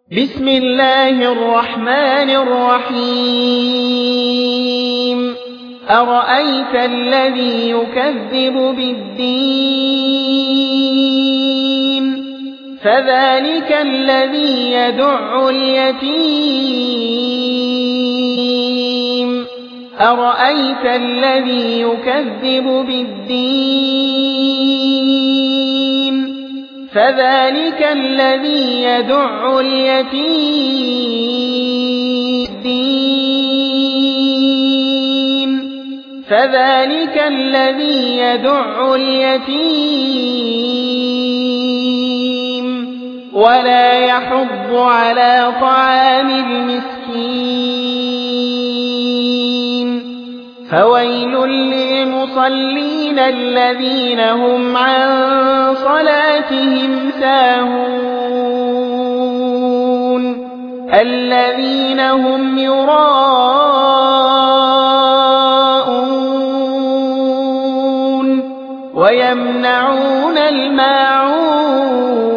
بسم الله الرحمن الرحيم أرأيت الذي يكذب بالدين فذلك الذي يدع اليتيم أرأيت الذي يكذب بالدين فذلك الذي يدع اليتيم فذلك الذي يدع اليتيم ولا يحض على طعام المسكين فويل للمصلين الذين هم عن صلاتهم ساهون الذين هم يراءون ويمنعون الماعون